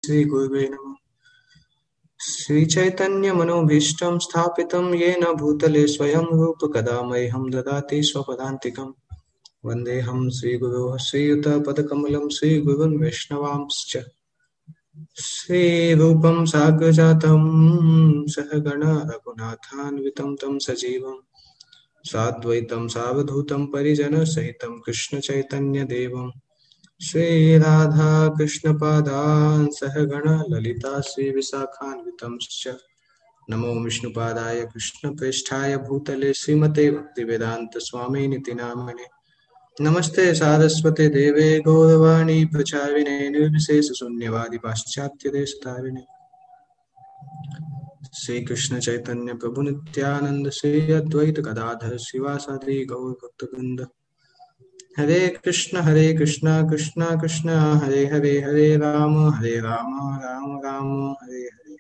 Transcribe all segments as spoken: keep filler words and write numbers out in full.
श्री गुरुवे नमः। श्री चैतन्य मनोभीष्टं स्थापितं येन भूतले स्वयं रूप कदा मह्यं ददाति स्वपदान्तिकं। वन्देऽहं श्रीगुरोः श्रीयुतपदकमलं श्रीगुरुन् वैष्णवांश्च श्रीरूपं साग्रजातं सहगण रघुनाथान्वितं तं सजीवं साद्वैतं सावधूतं परिजनसहितं कृष्णचैतन्यदेवं श्री राधा कृष्ण पादान् सहगण ललिता श्री विशाखान्वितंश्च नमो विष्णुपादाय कृष्ण प्रेष्ठाय भूतले श्रीमते भक्तिवेदांत स्वामी निति नामने नमस्ते सारस्वते देवे गौरवाणी प्रचारिणे निर्विशेष शून्यवादी पाश्चात्य देशतारिणे श्री कृष्ण चैतन्य प्रभु नित्यानंद श्री अद्वैत गदाधर शिवासादि गौर भक्तवृंद। हरे कृष्ण हरे कृष्ण कृष्ण कृष्ण हरे हरे हरे राम हरे राम राम राम हरे हरे।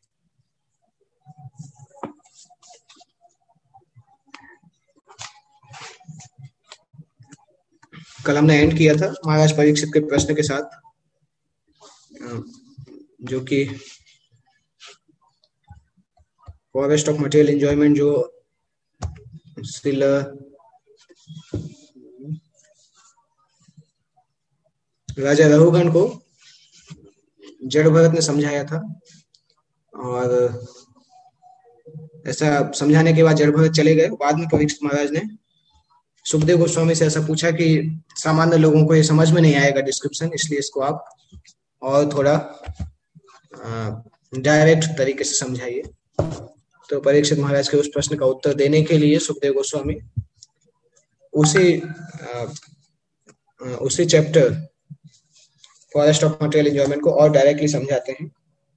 कल हमने एंड किया था महाराज परीक्षित के प्रश्न के साथ, जो कि फॉरेस्ट ऑफ मटेरियल एंजॉयमेंट जो स्टिल राजा रघुगण को जड़ भरत ने समझाया था, और ऐसा समझाने के बाद जड़ भरत चले गए। बाद में परीक्षित महाराज ने सुखदेव गोस्वामी से ऐसा पूछा कि सामान्य लोगों को ये समझ में नहीं आएगा डिस्क्रिप्शन, इसलिए इसको आप और थोड़ा डायरेक्ट तरीके से समझाइए। तो परीक्षित महाराज के उस प्रश्न का उत्तर देने के लिए सुखदेव गोस्वामी उसी आ, उसी chapter forest of material enjoyment को और डायरेक्टली समझाते हैं।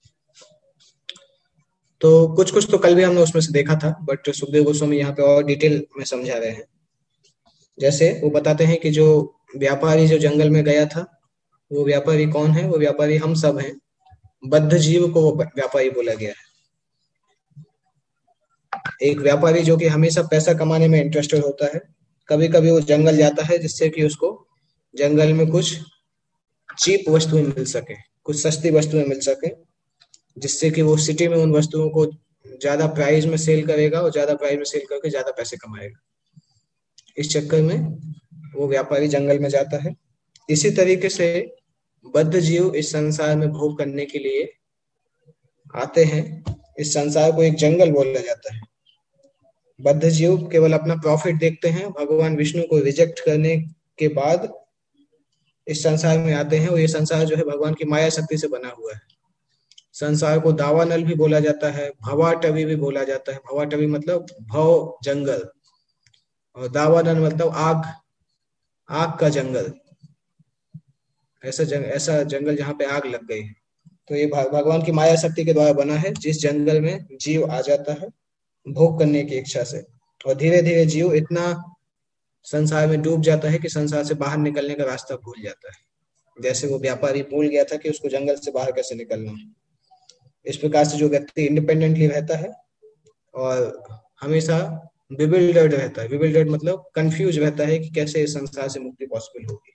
तो कुछ कुछ तो कल भी हमने उसमें से देखा था, बट सुखदेव गोस्वामी यहाँ पे और डिटेल में समझा रहे हैं। जैसे वो बताते हैं कि जो व्यापारी जो जंगल में गया था, वो व्यापारी कौन है? वो व्यापारी हम सब हैं। बद्ध जीव को वो व्यापारी बोला गया है। एक व्यापारी जो कि हमेशा पैसा कमाने में इंटरेस्टेड होता है, कभी कभी वो जंगल जाता है जिससे कि उसको जंगल में कुछ चीप वस्तुएं मिल सके, कुछ सस्ती वस्तुएं मिल सके, जिससे कि वो सिटी में उन वस्तुओं को ज्यादा प्राइस में सेल करेगा और ज्यादा प्राइस में सेल करके ज्यादा पैसे कमाएगा। इस चक्कर में वो व्यापारी जंगल में जाता है। इसी तरीके से बद्ध जीव इस संसार में भोग करने के लिए आते हैं। इस संसार को एक जंगल बोला जाता है। बद्ध जीव केवल अपना प्रॉफिट देखते हैं। भगवान विष्णु को रिजेक्ट करने के बाद इस संसार में आते हैं, और ये संसार जो है भगवान की माया शक्ति से बना हुआ है। संसार को दावानल भी बोला जाता है, भवाटवी भी बोला जाता है। भवाटवी मतलब भव जंगल, और दावानल मतलब आग, आग का जंगल। ऐसा जंग, ऐसा जंगल जहाँ पे आग लग गई है। तो ये भगवान की माया शक्ति के द्वारा बना है, जिस जंगल में जीव आ जाता है भोग करने की इच्छा से, और धीरे धीरे जीव इतना संसार में डूब जाता है कि संसार से बाहर निकलने का रास्ता भूल जाता है। जैसे वो व्यापारी भूल गया था कि उसको जंगल से बाहर कैसे निकलना है। इस प्रकार से जो व्यक्ति इंडिपेंडेंटली रहता है और हमेशा बिबिल्डर्ड रहता है, बिबिल्डर्ड मतलब कंफ्यूज रहता है कि कैसे इस संसार से मुक्ति पॉसिबल होगी।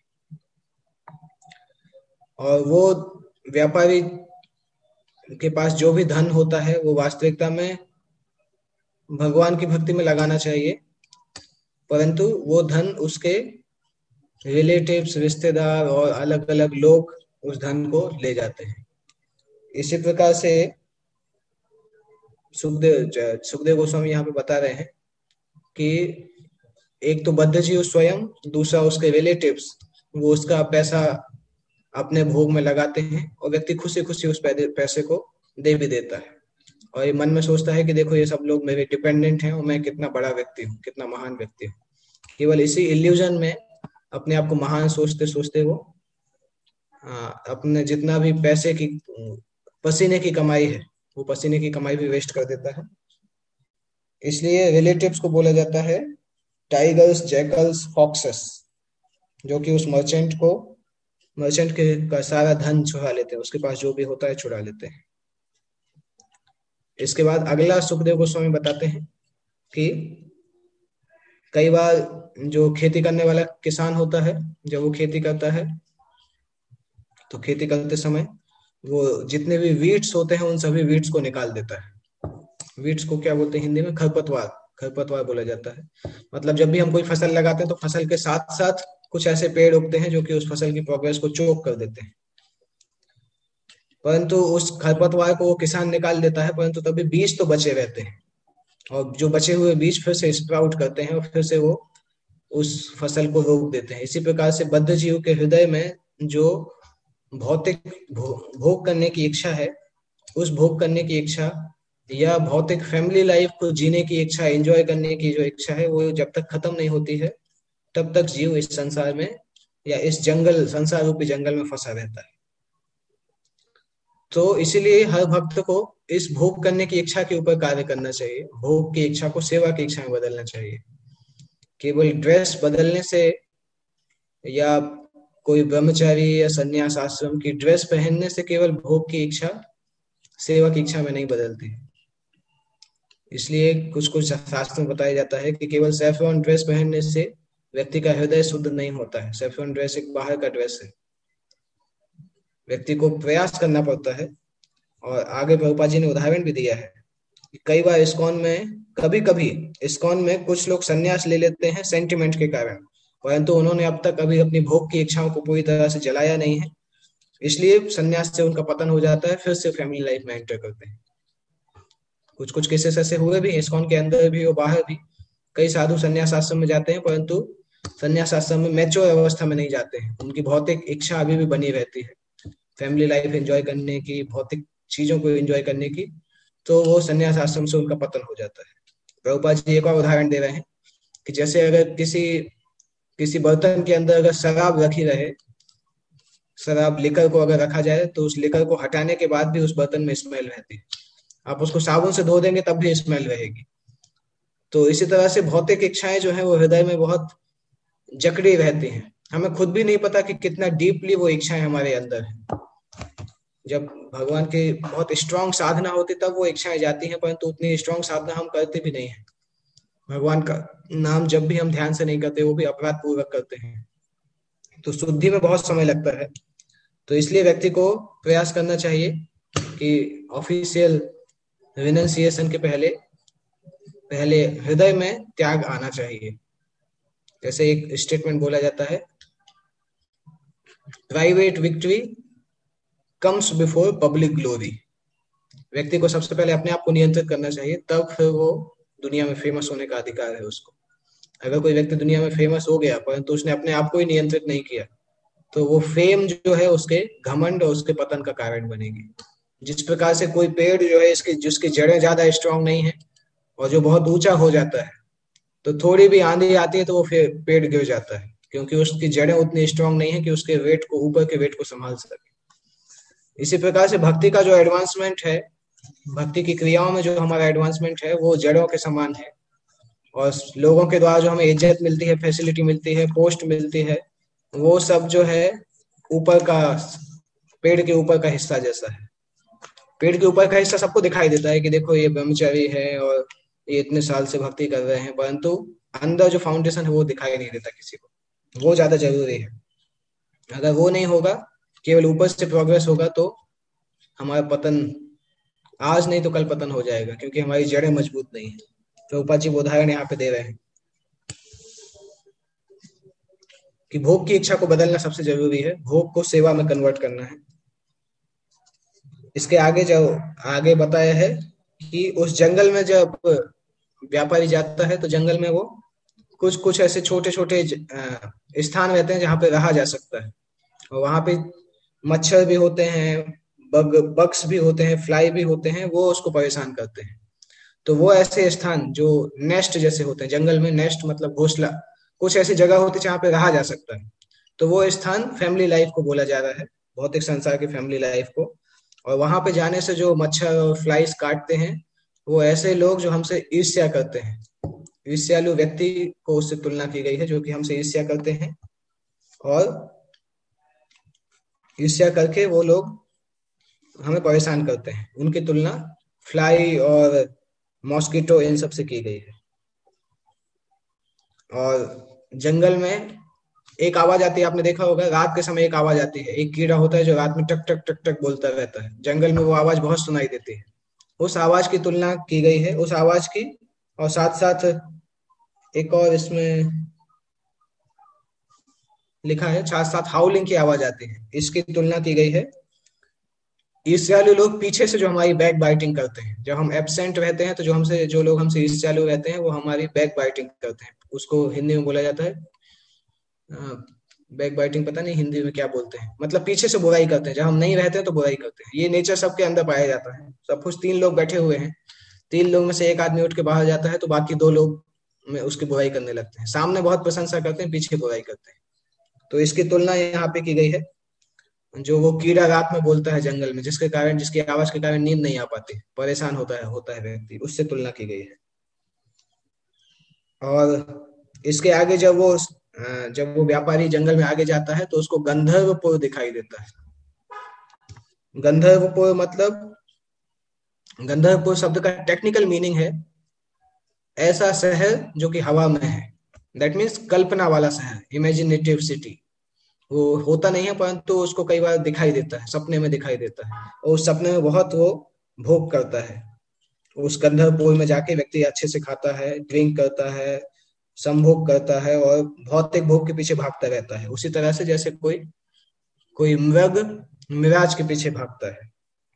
और वो व्यापारी के पास जो भी धन होता है वो वास्तविकता में भगवान की भक्ति में लगाना चाहिए, परंतु वो धन उसके रिलेटिव्स, रिश्तेदार और अलग अलग लोग उस धन को ले जाते हैं। इसी प्रकार से सुखदेव सुखदेव गोस्वामी यहाँ पे बता रहे हैं कि एक तो बद्ध जीव स्वयं, दूसरा उसके रिलेटिव्स, वो उसका पैसा अपने भोग में लगाते हैं, और व्यक्ति खुशी खुशी उस पैसे को दे भी देता है, और ये मन में सोचता है कि देखो ये सब लोग मेरे डिपेंडेंट हैं और मैं कितना बड़ा व्यक्ति हूँ, कितना महान व्यक्ति हूँ। केवल इसी इल्यूजन में अपने आप को महान सोचते सोचते वो आ, अपने जितना भी पैसे की पसीने की कमाई है, वो पसीने की कमाई भी वेस्ट कर देता है। इसलिए रिलेटिव्स को बोला जाता है टाइगर्स, जैकल्स, फॉक्सेस, जो कि उस मर्चेंट को मर्चेंट के का सारा धन चुरा लेते हैं, उसके पास जो भी होता है चुरा लेते हैं। इसके बाद अगला सुखदेव गोस्वामी बताते हैं कि कई बार जो खेती करने वाला किसान होता है, जब वो खेती करता है तो खेती करते समय वो जितने भी वीड्स होते हैं उन सभी वीड्स को निकाल देता है। वीड्स को क्या बोलते हैं हिंदी में? खरपतवार। खरपतवार बोला जाता है। मतलब जब भी हम कोई फसल लगाते हैं तो फसल के साथ साथ कुछ ऐसे पेड़ उगते हैं जो कि उस फसल की प्रोग्रेस को चोक कर देते हैं। परंतु उस खरपतवार को वो किसान निकाल देता है, परंतु तभी बीज तो बचे रहते हैं, और जो बचे हुए बीज फिर से स्प्राउट करते हैं और फिर से वो उस फसल को रोक देते हैं। इसी प्रकार से बद्ध जीव के हृदय में जो भौतिक भो, भोग करने की इच्छा है, उस भोग करने की इच्छा या भौतिक फैमिली लाइफ को जीने की इच्छा, एंजॉय करने की जो इच्छा है, वो जब तक खत्म नहीं होती है तब तक जीव इस संसार में या इस जंगल, संसार रूपी जंगल में फंसा रहता है। तो इसीलिए हर भक्त को इस भोग करने की इच्छा के ऊपर कार्य करना चाहिए, भोग की इच्छा को सेवा की इच्छा में बदलना चाहिए। केवल ड्रेस बदलने से या कोई ब्रह्मचारी या संन्यास आश्रम की ड्रेस पहनने से केवल भोग की इच्छा सेवा की इच्छा में नहीं बदलती। इसलिए कुछ कुछ शास्त्र में बताया जाता है कि केवल सैफरॉन ड्रेस पहनने से व्यक्ति का हृदय शुद्ध नहीं होता है। सैफरॉन ड्रेस एक बाहर का ड्रेस है, व्यक्ति को प्रयास करना पड़ता है। और आगे प्रभुपाद जी ने उदाहरण भी दिया है कि कई बार इस्कॉन में, कभी कभी इस्कॉन में कुछ लोग संन्यास ले लेते हैं सेंटिमेंट के कारण, परंतु उन्होंने अब तक अभी अपनी भोग की इच्छाओं को पूरी तरह से जलाया नहीं है, इसलिए संन्यास से उनका पतन हो जाता है, फिर से फैमिली लाइफ में एंटर करते हैं। कुछ कुछ केसेस ऐसे हुए भी इस्कॉन के अंदर भी और बाहर भी। कई साधु संन्यास आश्रम में जाते हैं, परंतु संन्यास आश्रम में मैच्योर अवस्था में नहीं जाते हैं, उनकी भौतिक इच्छा अभी भी बनी रहती है फैमिली लाइफ एंजॉय करने की, भौतिक चीजों को एंजॉय करने की। तो वो संन्यास आश्रम से उनका पतन हो जाता है। प्रभुपाद जी एक और उदाहरण दे रहे हैं कि जैसे अगर किसी किसी बर्तन के अंदर अगर शराब रखी रहे, शराब लिकर को अगर रखा जाए तो उस लिकर को हटाने के बाद भी उस बर्तन में स्मेल रहती है। आप उसको साबुन से धो देंगे तब भी स्मेल रहेगी। तो इसी तरह से भौतिक इच्छाएं जो है वो हृदय में बहुत जकड़ी रहती हैं, हमें खुद भी नहीं पता कि कितना डीपली वो इच्छाएं हमारे अंदर है। जब भगवान की बहुत स्ट्रांग साधना होती तब वो इच्छाएं जाती हैं, परंतु उतनी स्ट्रांग साधना हम करते भी नहीं है। भगवान का नाम जब भी हम ध्यान से नहीं करते, वो भी अपराध पूर्वक करते हैं, तो शुद्धि में बहुत समय लगता है। तो इसलिए व्यक्ति को प्रयास करना चाहिए कि ऑफिशियल रिनंसिएशन के पहले पहले हृदय में त्याग आना चाहिए। जैसे एक स्टेटमेंट बोला जाता है, private victory comes before public glory. व्यक्ति को सबसे पहले अपने आप को नियंत्रित करना चाहिए, तब फिर वो दुनिया में फेमस होने का अधिकार है उसको। अगर कोई व्यक्ति दुनिया में फेमस हो गया परंतु उसने अपने आप को ही नियंत्रित नहीं किया, तो वो फेम जो है उसके घमंड और उसके पतन का कारण बनेगी। जिस प्रकार से कोई पेड़ जो है इसकी जिसकी जड़ें ज्यादा स्ट्रांग नहीं है और जो बहुत ऊंचा हो जाता है, तो थोड़ी भी आंधी आती है तो वो फिर पेड़ गिर जाता है, क्योंकि उसकी जड़ें उतनी स्ट्रांग नहीं है कि उसके वेट को, ऊपर के वेट को संभाल सके। इसी प्रकार से भक्ति का जो एडवांसमेंट है, भक्ति की क्रियाओं में जो हमारा एडवांसमेंट है, वो जड़ों के समान है। और लोगों के द्वारा जो हमें इज्जत मिलती है, फैसिलिटी मिलती है, पोस्ट मिलती है, वो सब जो है ऊपर का, पेड़ के ऊपर का हिस्सा जैसा है। पेड़ के ऊपर का हिस्सा सबको दिखाई देता है कि देखो ये ब्रह्मचारी है और ये इतने साल से भक्ति कर रहे हैं, परंतु अंदर जो फाउंडेशन है वो दिखाई नहीं देता किसी को। वो ज्यादा जरूरी है। अगर वो नहीं होगा, केवल ऊपर से प्रोग्रेस होगा, तो हमारा पतन आज नहीं तो कल पतन हो जाएगा, क्योंकि हमारी जड़ें मजबूत नहीं है। तो उपाध्याय जी उदाहरण यहाँ पे दे रहे हैं कि भोग की इच्छा को बदलना सबसे जरूरी है, भोग को सेवा में कन्वर्ट करना है। इसके आगे जो आगे बताया है कि उस जंगल में जब व्यापारी जाता है तो जंगल में वो कुछ कुछ ऐसे छोटे छोटे स्थान रहते हैं जहाँ पे रहा जा सकता है, और वहां पे मच्छर भी होते हैं, बग बग्स भी होते हैं, फ्लाई भी होते हैं, वो उसको परेशान करते हैं। तो वो ऐसे स्थान जो नेस्ट जैसे होते हैं, जंगल में नेस्ट मतलब घोंसला, कुछ ऐसी जगह होती है जहाँ पे रहा जा सकता है, तो वो स्थान फैमिली लाइफ को बोला जा रहा है, भौतिक संसार की फैमिली लाइफ को। और वहां पे जाने से जो मच्छर और फ्लाइज काटते हैं, वो ऐसे लोग जो हमसे ईर्ष्या करते हैं, ईर्ष्यालु व्यक्ति को उससे तुलना की गई है, जो कि हमसे ईर्ष्या करते हैं, और ईर्ष्या करके वो लोग हमें परेशान करते हैं। उनकी तुलना फ्लाई और मॉस्किटो इन सब से की गई है। और जंगल में एक आवाज आती है, आपने देखा होगा रात के समय एक आवाज आती है, एक कीड़ा होता है जो रात में टक टक टक टक बोलता रहता है, जंगल में वो आवाज बहुत सुनाई देती है। उस आवाज की तुलना की गई है, उस आवाज की, और साथ साथ एक और इसमें लिखा है, साथ साथ हाउलिंग की आवाज आती है, इसकी तुलना की गई है। ईर्ष्यालु लोग पीछे से जो हमारी बैक बाइटिंग करते हैं, जब हम एब्सेंट रहते हैं तो जो हमसे जो लोग हमसे ईर्ष्यालु रहते हैं वो हमारी बैक बाइटिंग करते हैं, उसको हिंदी में बोला जाता है, बैक बाइटिंग पता नहीं हिंदी में क्या बोलते हैं, मतलब पीछे से बुराई करते हैं, जब हम नहीं रहते हैं तो बुराई करते हैं। ये नेचर सबके अंदर पाया जाता है। सपोज तीन लोग बैठे हुए हैं, तीन लोग में से एक आदमी उठ के बाहर जाता है तो बाकी दो लोग में उसकी बुराई करने लगते हैं, सामने बहुत प्रशंसा करते हैं, पीछे बुराई करते हैं। तो इसकी तुलना यहाँ पे की गई है, जो वो कीड़ा रात में बोलता है जंगल में, जिसके कारण, जिसकी आवाज के कारण नींद नहीं आ पाती, परेशान होता है होता है व्यक्ति, उससे तुलना की गई है। और इसके आगे जब वो अ, जब वो व्यापारी जंगल में आगे जाता है तो उसको गंधर्वपुर दिखाई देता है। गंधर्वपुर मतलब, गंधर्वपुर शब्द का टेक्निकल मीनिंग है ऐसा शहर जो कि हवा में है। दैट मीन्स कल्पना वाला शहर, इमेजिनेटिव सिटी। वो होता नहीं है परंतु उसको कई बार दिखाई देता है, सपने में दिखाई देता है, और उस सपने में बहुत वो भोग करता है। उस गंधर्वपुर में जाके व्यक्ति अच्छे से खाता है, ड्रिंक करता है, संभोग करता है, और भौतिक भोग के पीछे भागता रहता है, उसी तरह से जैसे कोई कोई मृग मिराज के पीछे भागता है।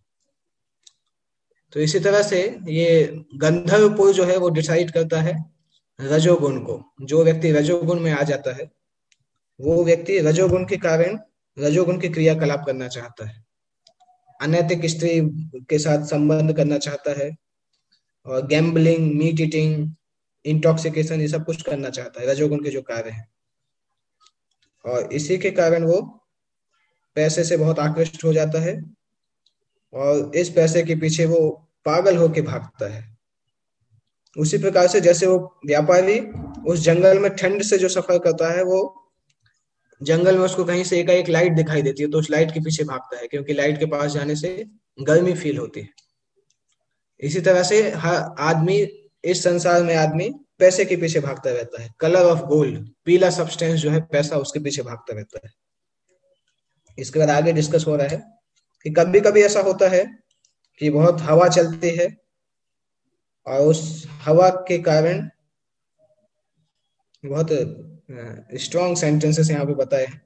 तो इसी तरह से ये गंधर्वपुर जो है वो डिसाइड करता है रजोगुण को। जो व्यक्ति रजोगुण में आ जाता है, वो व्यक्ति रजोगुण के कारण रजोगुण की क्रियाकलाप करना चाहता है, अनैतिक स्त्री के साथ संबंध करना चाहता है, और गैम्बलिंग, मीट ईटिंग, इंटॉक्सिकेशन, ये सब कुछ करना चाहता है, रजोगुण के जो कार्य हैं। और इसी के कारण वो पैसे से बहुत आकृष्ट हो जाता है, और इस पैसे के पीछे वो पागल होके भागता है। उसी प्रकार से जैसे वो व्यापारी उस जंगल में ठंड से जो सफर करता है, वो जंगल में उसको कहीं से एकाएक लाइट दिखाई देती है तो उस लाइट के पीछे भागता है, क्योंकि लाइट के पास जाने से गर्मी फील होती है। इसी तरह से हर आदमी, इस संसार में आदमी पैसे के पीछे भागता रहता है। कलर ऑफ गोल्ड, पीला सब्सटेंस जो है पैसा, उसके पीछे भागता रहता है। इसके बाद आगे डिस्कस हो रहा है कि कभी कभी ऐसा होता है कि बहुत हवा चलती है, और उस हवा के कारण, बहुत स्ट्रॉन्ग सेंटेंसेस यहाँ पे बताए हैं,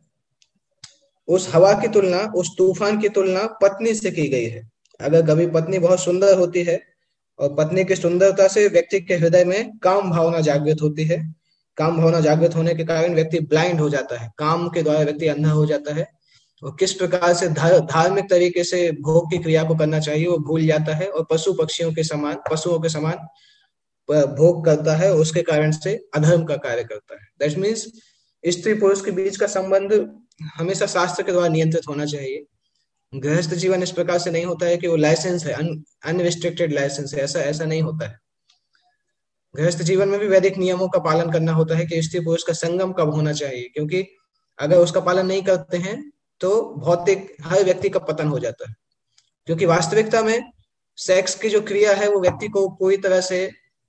उस हवा की तुलना, उस तूफान की तुलना पत्नी से की गई है। अगर कभी पत्नी बहुत सुंदर होती है, और पत्नी की सुंदरता से व्यक्ति के हृदय में काम भावना जागृत होती है, काम भावना जागृत होने के कारण व्यक्ति ब्लाइंड हो जाता है, काम के द्वारा व्यक्ति अंधा हो जाता है, और किस प्रकार से धार, धार्मिक तरीके से भोग की क्रिया को करना चाहिए वो भूल जाता है, और पशु पक्षियों के समान, पशुओं के समान भोग करता है, उसके कारण से अधर्म का कार्य करता है। दैट मीन्स स्त्री पुरुष के बीच का संबंध हमेशा शास्त्र के द्वारा नियंत्रित होना चाहिए। गृहस्थ जीवन इस प्रकार से नहीं होता है कि वो लाइसेंस है, अनरिस्ट्रिक्टेड लाइसेंस है, ऐसा ऐसा नहीं होता है। गृहस्थ जीवन में भी वैदिक नियमों का पालन करना होता है कि स्त्री पुरुष का संगम कब होना चाहिए, क्योंकि अगर उसका पालन नहीं करते हैं तो भौतिक हर व्यक्ति का पतन हो जाता है। क्योंकि वास्तविकता में सेक्स की जो क्रिया है वो व्यक्ति को पूरी तरह से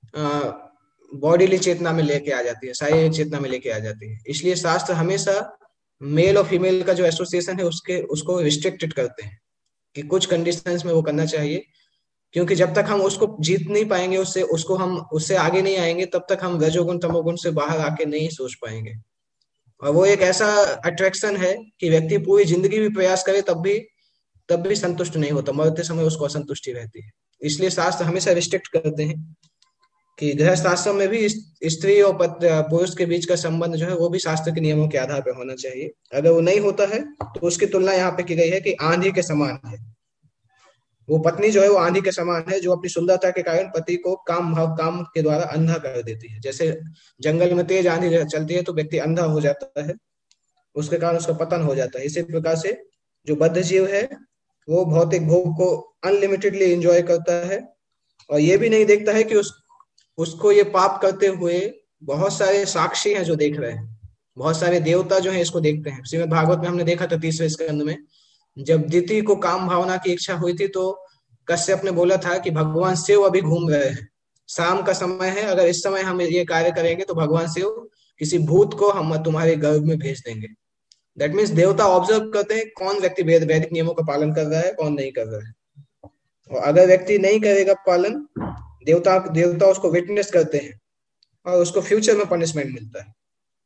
बॉडीली चेतना में लेके आ जाती है, शारीरिक चेतना में लेके आ जाती है। इसलिए शास्त्र हमेशा मेल और फीमेल का जो एसोसिएशन है उसके उसको रिस्ट्रिक्टेड करते हैं कि कुछ कंडीशंस में वो करना चाहिए, क्योंकि जब तक हम उसको जीत नहीं पाएंगे, उससे उसको हम उससे आगे नहीं आएंगे, तब तक हम रजोगुण तमोगुण से बाहर आके नहीं सोच पाएंगे। और वो एक ऐसा अट्रैक्शन है कि व्यक्ति पूरी जिंदगी भी प्रयास करे तब भी तब भी संतुष्ट नहीं होता, मरते समय उसको असंतुष्टि रहती है। इसलिए शास्त्र हमेशा रिस्ट्रिक्ट करते हैं कि गृहस्थ आश्रम में भी स्त्री और पुरुष के बीच का संबंध जो है वो भी शास्त्र के नियमों के आधार पर होना चाहिए। अगर वो नहीं होता है तो उसकी तुलना यहाँ पे की गई है कि आंधी के समान है। वो पत्नी जो है वो आंधी के समान है, जो अपनी सुंदरता के कारण पति को काम भाव काम के द्वारा अंधा कर देती है। जैसे जंगल में तेज आंधी चलती है तो व्यक्ति अंधा हो जाता है, उसके कारण उसका पतन हो जाता है। इसी प्रकार से जो बद्ध जीव है वो भौतिक भोग को अनलिमिटेडली एंजॉय करता है, और ये भी नहीं देखता है कि उस उसको ये पाप करते हुए बहुत सारे साक्षी हैं जो देख रहे हैं, बहुत सारे देवता जो हैं इसको देखते हैं। श्रीमद् भागवत में हमने देखा था तीसरे स्कंद में, जब दिति को काम भावना की इच्छा हुई थी तो कश्यप ने बोला था कि भगवान शिव अभी घूम रहे हैं, शाम का समय है, अगर इस समय हम ये कार्य करेंगे तो भगवान शिव किसी भूत को हम तुम्हारे गर्भ में भेज देंगे। दैट मीन्स देवता ऑब्जर्व करते हैं कौन व्यक्ति वेद वैदिक नियमों का पालन कर रहा है, कौन नहीं कर रहा है। और अगर व्यक्ति नहीं करेगा पालन, देवता देवता उसको विटनेस करते हैं और उसको फ्यूचर में पनिशमेंट मिलता है।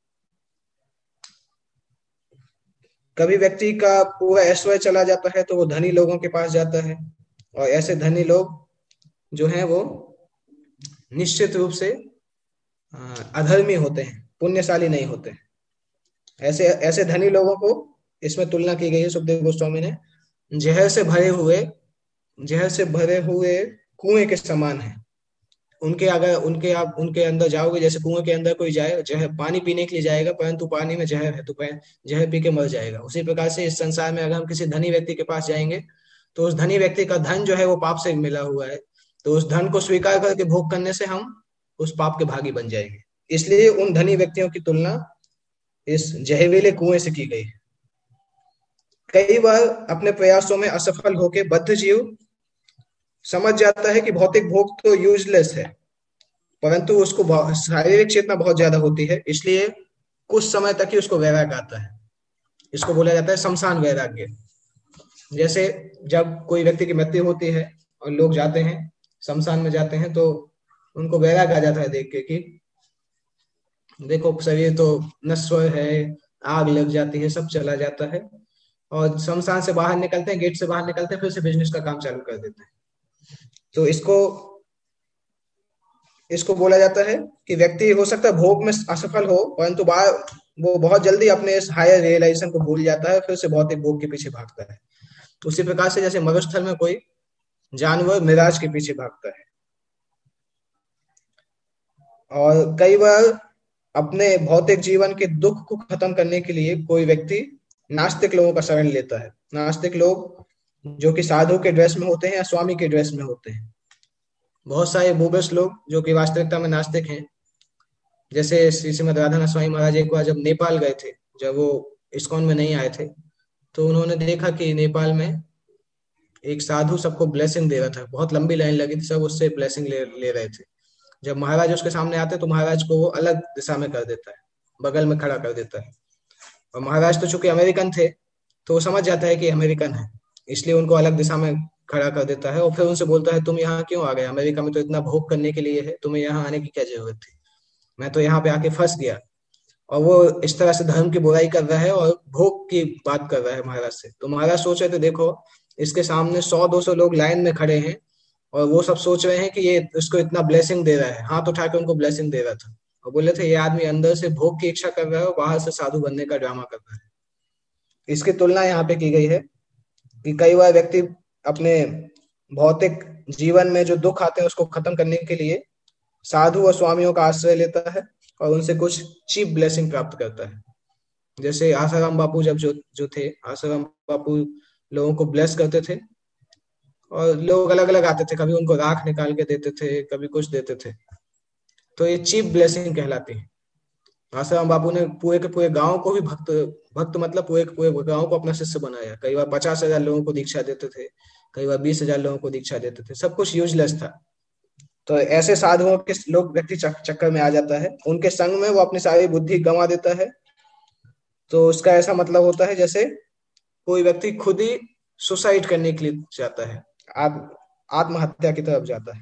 कभी व्यक्ति का पूरा ऐश्वर्य चला जाता है तो वो धनी लोगों के पास जाता है, और ऐसे धनी लोग जो हैं वो निश्चित रूप से अधर्मी होते हैं, पुण्यशाली नहीं होते। ऐसे ऐसे धनी लोगों को इसमें तुलना की गई है सुखदेव गोस्वामी ने, जहर से भरे हुए जहर से भरे हुए कुएं के समान है। उनके अगर उनके आप उनके अंदर जाओगे, जैसे कुएं के अंदर कोई जाए, जहर पानी पीने के लिए जाएगा, परंतु पानी में जहर है तो जहर पी के मर जाएगा। उसी प्रकार से इस संसार में अगर हम किसी धनी व्यक्ति के पास जाएंगे तो उस धनी व्यक्ति का धन जो है वो पाप से मिला हुआ है, तो उस धन को स्वीकार करके भोग करने से हम उस पाप के भागी बन जाएंगे। इसलिए उन धनी व्यक्तियों की तुलना इस जहरीले कुएं से की गई है। कई बार अपने प्रयासों में असफल होकर बद्ध जीव समझ जाता है कि भौतिक भोग तो यूजलेस है, परंतु उसको शारीरिक चेतना बहुत ज्यादा होती है, इसलिए कुछ समय तक ही उसको वैराग्य आता है। इसको बोला जाता है शमशान वैराग्य। जैसे जब कोई व्यक्ति की मृत्यु होती है और लोग जाते हैं शमशान में जाते हैं, तो उनको वैराग्य आ जाता है देख के कि देखो शरीर तो नश्वर है, आग लग जाती है, सब चला जाता है, और शमशान से बाहर निकलते हैं, गेट से बाहर निकलते हैं, फिर से बिजनेस का काम चालू कर देते हैं। तो इसको इसको बोला जाता है कि व्यक्ति हो सकता है भोग में असफल हो, परंतु बाहर वो बहुत जल्दी अपने इस हायर रियलाइजेशन को भूल जाता है, फिर से भौतिक भोग के पीछे भागता है। तो उसी प्रकार से जैसे मरुस्थल में कोई जानवर मिराज के पीछे भागता है। और कई बार अपने भौतिक जीवन के दुख को खत्म करने के लिए कोई व्यक्ति नास्तिक लोगों का शरण लेता है। नास्तिक लोग जो कि साधु के ड्रेस में होते हैं या स्वामी के ड्रेस में होते हैं। बहुत सारे बोगस लोग जो कि वास्तविकता में नास्तिक हैं, जैसे श्रीमद राधा स्वामी महाराज एक बार जब नेपाल गए थे, जब वो इस्कॉन में नहीं आए थे, तो उन्होंने देखा कि नेपाल में एक साधु सबको ब्लेसिंग दे रहा था, बहुत लंबी लाइन लगी थी, सब उससे ब्लेसिंग ले, ले रहे थे। जब महाराज उसके सामने आते तो महाराज को वो अलग दिशा में कर देता है, बगल में खड़ा कर देता है। और महाराज तो चूंकि अमेरिकन थे तो वो समझ जाता है कि अमेरिकन है, इसलिए उनको अलग दिशा में खड़ा कर देता है और फिर उनसे बोलता है तुम यहाँ क्यों आ गए, अमेरिका में तो इतना भोग करने के लिए है, तुम्हें यहाँ आने की क्या जरूरत थी, मैं तो यहाँ पे आके फंस गया। और वो इस तरह से धर्म की बुराई कर रहा है और भोग की बात कर रहा है महाराज से। तो महाराज सोच रहे थे देखो इसके सामने सौ दो सौ लोग लाइन में खड़े हैं और वो सब सोच रहे हैं कि ये उसको इतना ब्लेसिंग दे रहा है, हाथ उठा के उनको ब्लेसिंग दे रहा था, और बोले थे ये आदमी अंदर से भोग की इच्छा कर रहा है और बाहर से साधु बनने का ड्रामा कर रहा है। इसकी तुलना यहाँ पे की गई है कि कई बार व्यक्ति अपने भौतिक जीवन में जो दुख आते हैं उसको खत्म करने के लिए साधु और स्वामियों का आश्रय लेता है और उनसे कुछ चीप ब्लेसिंग प्राप्त करता है। जैसे आसाराम बापू जब जो जो थे, आसाराम बापू लोगों को ब्लेस करते थे और लोग अलग अलग आते थे, कभी उनको राख निकाल के देते थे, कभी कुछ देते थे, तो ये चीप ब्लेसिंग कहलाती है। आसाराम बापू ने पूरे के पूरे गांव को भी भक्त भक्त मतलब पूरे के पूरे गांव को अपना शिष्य बनाया। कई बार पचास हजार लोगों को दीक्षा देते थे, कई बार बीस हजार लोगों को दीक्षा देते थे, सब कुछ यूजलेस था। तो ऐसे साधुओं के लोग व्यक्ति चक्कर में आ जाता है, उनके संग में वो अपनी सारी बुद्धि गंवा देता है। तो उसका ऐसा मतलब होता है जैसे कोई व्यक्ति खुद ही सुसाइड करने के लिए जाता है, आत्महत्या की तरफ जाता है।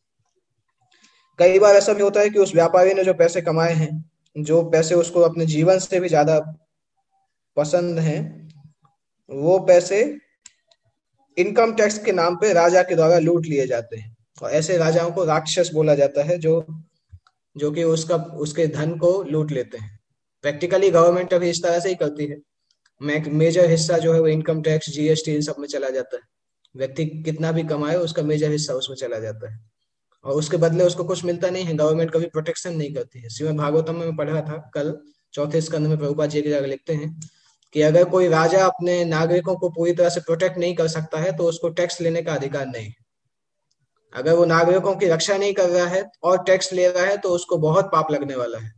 कई बार ऐसा भी होता है कि उस व्यापारी ने जो पैसे कमाए हैं, जो पैसे उसको अपने जीवन से भी ज्यादा पसंद हैं, वो पैसे इनकम टैक्स के नाम पे राजा के द्वारा लूट लिए जाते हैं। और ऐसे राजाओं को राक्षस बोला जाता है, जो जो कि उसका उसके धन को लूट लेते हैं। प्रैक्टिकली गवर्नमेंट अभी इस तरह से ही करती है, मेजर हिस्सा जो है वो इनकम टैक्स, जीएसटी, इन सब में चला जाता है। व्यक्ति कितना भी कमाए उसका मेजर हिस्सा उसमें चला जाता है और उसके बदले उसको कुछ मिलता नहीं है। गवर्नमेंट कभी प्रोटेक्शन नहीं करती है। श्रीमद् भागवतम में मैं पढ़ रहा था कल, चौथे स्कंद में प्रभुपाद जी एक जगह लिखते हैं कि अगर कोई राजा अपने नागरिकों को पूरी तरह से प्रोटेक्ट नहीं कर सकता है तो उसको टैक्स लेने का अधिकार नहीं। अगर वो नागरिकों की रक्षा नहीं कर रहा है और टैक्स ले रहा है तो उसको बहुत पाप लगने वाला है।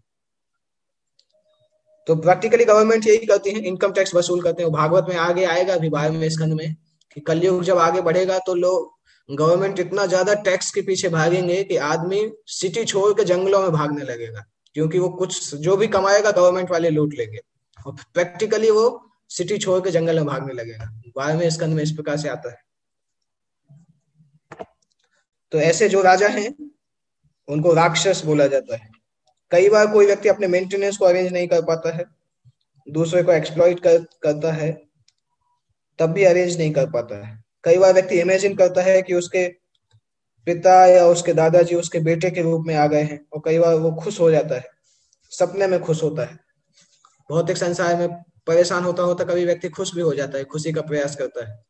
तो प्रैक्टिकली गवर्नमेंट यही करती है, इनकम टैक्स वसूल करते हैं। भागवत में आगे आएगा अभी बाद में स्कंद में कि कलयुग जब आगे बढ़ेगा तो लोग गवर्नमेंट इतना ज्यादा टैक्स के पीछे भागेंगे कि आदमी सिटी छोड़ के जंगलों में भागने लगेगा। क्योंकि वो कुछ जो भी कमाएगा गवर्नमेंट वाले लूट लेंगे, और प्रैक्टिकली वो सिटी छोड़ के जंगल में भागने लगेगा। बारहवें स्कंद में इस प्रकार से आता है। तो ऐसे जो राजा हैं उनको राक्षस बोला जाता है। कई बार कोई व्यक्ति अपने मेंटेनेंस को अरेंज नहीं कर पाता है, दूसरे को एक्सप्लॉइट कर, करता है, तब भी अरेंज नहीं कर पाता है। कई बार व्यक्ति इमेजिन करता है कि उसके पिता या उसके दादाजी उसके बेटे के रूप में आ गए हैं, और कई बार वो खुश हो जाता है, सपने में खुश होता है। भौतिक संसार में परेशान होता होता कभी व्यक्ति खुश भी हो जाता है, खुशी का प्रयास करता है।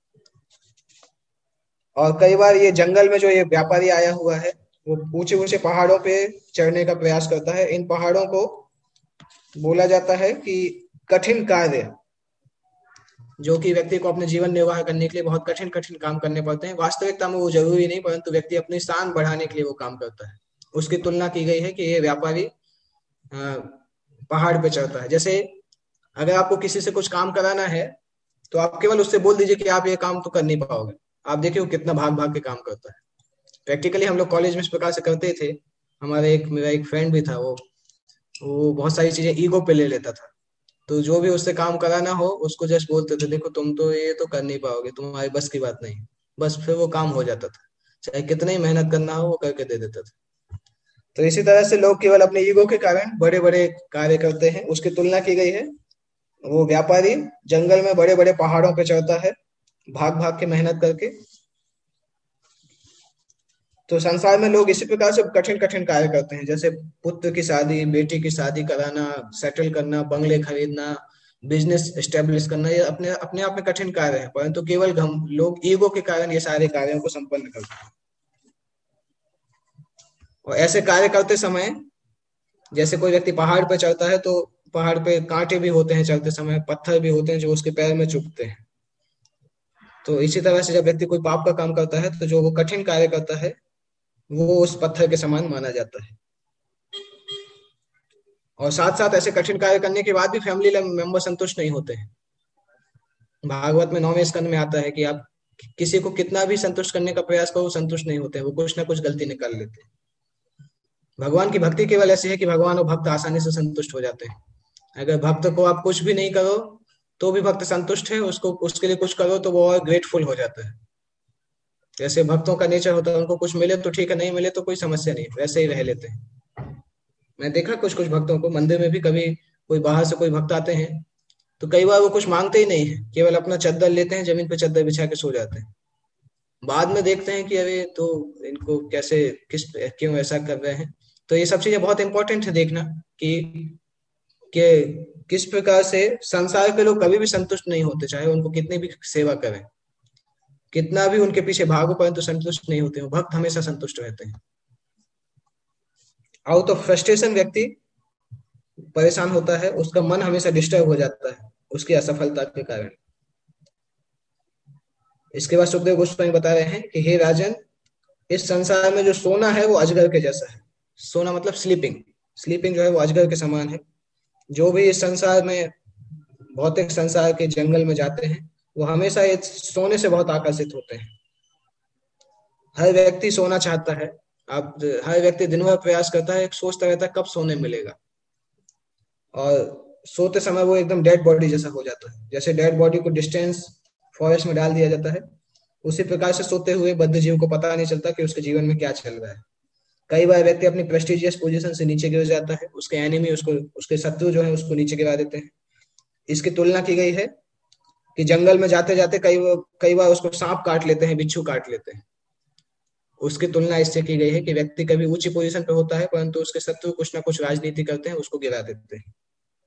और कई बार ये जंगल में जो ये व्यापारी आया हुआ है वो ऊंचे ऊंचे पहाड़ों पे चढ़ने का प्रयास करता है। इन पहाड़ों को बोला जाता है कि कठिन कार्य, जो कि व्यक्ति को अपने जीवन निर्वाह करने के लिए बहुत कठिन कठिन काम करने पड़ते हैं। वास्तविकता में वो जरूरी नहीं, परंतु व्यक्ति अपनी शान बढ़ाने के लिए वो काम करता है। उसकी तुलना की गई है कि ये व्यापारी अ, पहाड़ पे चढ़ता है। जैसे अगर आपको किसी से कुछ काम कराना है तो आप केवल उससे बोल दीजिए कि आप ये काम तो कर नहीं पाओगे, आप देखिए वो कितना भाग भाग के काम करता है। प्रैक्टिकली हम लोग कॉलेज में इस प्रकार से करते थे। हमारे एक मेरा एक फ्रेंड भी था, वो वो बहुत सारी चीजें ईगो पे ले लेता था। तो जो भी उससे काम कराना हो उसको जस्ट बोलते थे, देखो तुम तो ये तो कर नहीं पाओगे, तुम्हारी बस की बात नहीं। बस फिर वो काम हो जाता था, चाहे कितना ही मेहनत करना हो वो करके दे देता था। तो इसी तरह से लोग केवल अपने ईगो के कारण बड़े बड़े कार्य करते हैं। उसकी तुलना की गई है, वो व्यापारी जंगल में बड़े बड़े पहाड़ों पे चढ़ता है भाग भाग के मेहनत करके। तो संसार में लोग इसी प्रकार से कठिन कठिन कार्य करते हैं, जैसे पुत्र की शादी, बेटी की शादी कराना, सेटल करना, बंगले खरीदना, बिजनेस एस्टेब्लिश करना, ये अपने अपने आप में कठिन कार्य है, परंतु केवल हम लोग ईगो के कारण ये सारे कार्यों को संपन्न करते हैं। और ऐसे कार्य करते समय जैसे कोई व्यक्ति पहाड़ पर चढ़ता है तो पहाड़ पे कांटे भी होते हैं, चलते समय पत्थर भी होते हैं जो उसके पैर में चुभते हैं। तो इसी तरह से जब व्यक्ति कोई पाप का काम करता है तो जो वो कठिन कार्य करता है वो उस पत्थर के समान माना जाता है। और साथ साथ ऐसे कठिन कार्य करने के बाद भी फैमिली मेंबर संतुष्ट नहीं होते हैं। भागवत में नौवें स्कंद में आता है कि आप किसी को कितना भी संतुष्ट करने का प्रयास करो, वो संतुष्ट नहीं होते हैं, वो कुछ ना कुछ गलती निकाल लेते हैं। भगवान की भक्ति केवल ऐसी है कि भगवान और भक्त आसानी से संतुष्ट हो जाते हैं। अगर भक्त को आप कुछ भी नहीं करो तो भी भक्त संतुष्ट है, उसको उसके लिए कुछ करो तो वो और ग्रेटफुल हो जाता है। जैसे भक्तों का नेचर होता है, उनको कुछ मिले तो ठीक है, नहीं मिले तो कोई समस्या नहीं, वैसे ही रह लेते हैं। मैं देखा कुछ कुछ भक्तों को मंदिर में भी, कभी कोई बाहर से कोई भक्त आते हैं तो कई बार वो कुछ मांगते ही नहीं है, केवल अपना चद्दर लेते हैं, जमीन पे चद्दर बिछा के सो जाते हैं। बाद में देखते हैं कि अरे तो इनको कैसे, किस क्यों ऐसा कर रहे हैं। तो ये सब चीजें बहुत इंपॉर्टेंट है देखना कि कि किस प्रकार से संसार के लोग कभी भी संतुष्ट नहीं होते, चाहे उनको कितनी भी सेवा करें, कितना भी उनके पीछे भागो, परंतु संतुष्ट नहीं होते हैं। भक्त हमेशा संतुष्ट रहते हैं। आउट ऑफ फ्रस्ट्रेशन व्यक्ति परेशान होता है, उसका मन हमेशा डिस्टर्ब हो जाता है उसकी असफलता के कारण। इसके बाद सुखदेव गोस्वामी बता रहे हैं कि हे राजन, इस संसार में जो सोना है वो अजगर के जैसा है। सोना मतलब स्लीपिंग, स्लीपिंग जो है वो अजगर के समान है। जो भी इस संसार में, भौतिक संसार के जंगल में जाते हैं वो हमेशा इस सोने से बहुत आकर्षित होते हैं। हर व्यक्ति सोना चाहता है। आप हर व्यक्ति दिन भर प्रयास करता है, सोचता रहता है कब सोने मिलेगा, और सोते समय वो एकदम डेड बॉडी जैसा हो जाता है। जैसे डेड बॉडी को डिस्टेंस फॉरेस्ट में डाल दिया जाता है, उसी प्रकार से सोते हुए बद्ध जीव को पता नहीं चलता कि उसके जीवन में क्या चल रहा है। कई बार व्यक्ति अपनी प्रेस्टिजियस पोजीशन से नीचे गिर जाता है, उसके एनिमी, उसको उसके शत्रु जो है उसको नीचे गिरा देते हैं। इसकी तुलना की गई है कि जंगल में जाते जाते कई कई बार उसको सांप काट लेते हैं, बिच्छू काट लेते हैं। उसकी तुलना इससे की गई है कि व्यक्ति कभी ऊंची पोजीशन पे होता है परंतु उसके शत्रु कुछ ना कुछ राजनीति करते हैं, उसको गिरा देते हैं।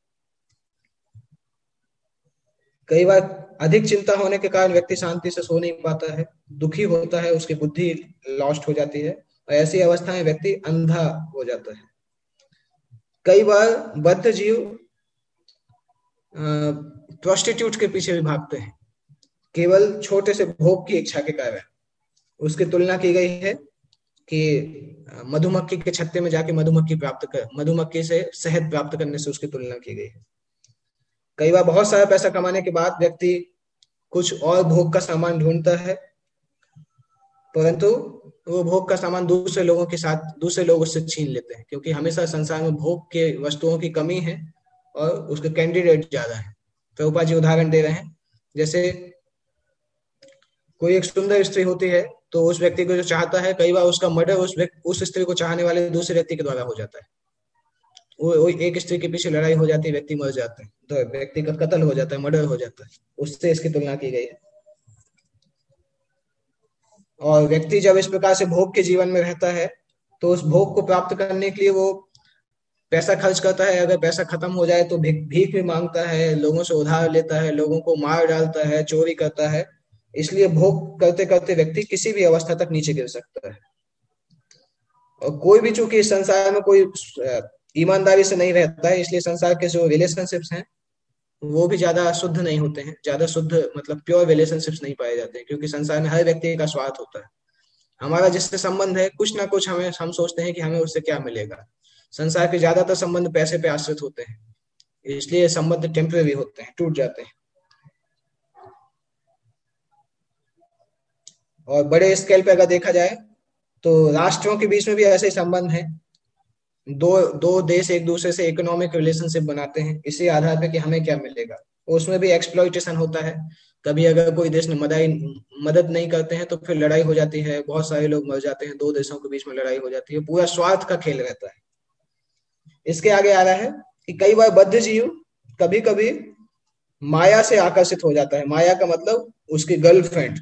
कई बार अधिक चिंता होने के कारण व्यक्ति शांति से सो नहीं पाता है, दुखी होता है, उसकी बुद्धि लॉस्ट हो जाती है, और ऐसी अवस्था में व्यक्ति अंधा हो जाता है। कई बार बद्ध जीव प्रोस्टिट्यूट के पीछे भी भागते हैं केवल छोटे से भोग की इच्छा के कारण। उसकी तुलना की गई है कि मधुमक्खी के छत्ते में जाके मधुमक्खी प्राप्त कर मधुमक्खी से शहद प्राप्त करने से उसकी तुलना की गई है। कई बार बहुत सारा पैसा कमाने के बाद व्यक्ति कुछ और भोग का सामान ढूंढता है, परंतु वो भोग का सामान दूसरे लोगों के साथ दूसरे लोग उससे छीन लेते हैं, क्योंकि हमेशा संसार में भोग के वस्तुओं की कमी है और उसके कैंडिडेट ज्यादा है। प्रभुपाद जी उदाहरण दे रहे हैं, जैसे कोई एक सुंदर स्त्री होती है, तो उस व्यक्ति को जो चाहता है, कई बार उसका मर्डर उस व्यक्ति उस स्त्री को चाहने वाले दूसरे व्यक्ति के द्वारा हो जाता है। वो, वो एक स्त्री के पीछे लड़ाई हो जाती है, व्यक्ति मर जाता है, तो व्यक्ति का कत्ल हो जाता है, मर्डर हो जाता है। उससे इसकी तुलना की गई है। और व्यक्ति जब इस प्रकार से भोग के जीवन में रहता है, तो उस भोग को प्राप्त करने के लिए वो पैसा खर्च करता है। अगर पैसा खत्म हो जाए तो भीख भीख भी मांगता है, लोगों से उधार लेता है, लोगों को मार डालता है, चोरी करता है। इसलिए भोग करते करते व्यक्ति किसी भी अवस्था तक नीचे गिर सकता है। और कोई भी, चूंकि इस संसार में कोई अ, ईमानदारी से नहीं रहता है, इसलिए संसार के जो रिलेशनशिप्स हैं वो भी ज्यादा शुद्ध नहीं होते हैं। ज्यादा शुद्ध मतलब प्योर रिलेशनशिप्स नहीं पाए जाते हैं, क्योंकि संसार में हर व्यक्ति का स्वार्थ होता है। हमारा जिससे संबंध है, कुछ ना कुछ हमें हम सोचते हैं कि हमें उससे क्या मिलेगा। संसार के ज्यादातर संबंध पैसे पे आश्रित होते हैं, इसलिए संबंध टेम्परेरी होते हैं, टूट जाते हैं। और बड़े स्केल पे अगर देखा जाए तो राष्ट्रों के बीच में भी ऐसे ही संबंध हैं। दो दो देश एक दूसरे से इकोनॉमिक रिलेशनशिप बनाते हैं इसी आधार पे कि हमें क्या मिलेगा। उसमें भी एक्सप्लॉइटेशन होता है। कभी अगर कोई देश ने मदद मदद नहीं करते हैं तो फिर लड़ाई हो जाती है, बहुत सारे लोग मर जाते हैं, दो देशों के बीच में लड़ाई हो जाती है, पूरा स्वार्थ का खेल रहता है। इसके आगे आ रहा है कि कई बार बद्ध जीव कभी कभी माया से आकर्षित हो जाता है। माया का मतलब उसकी गर्लफ्रेंड।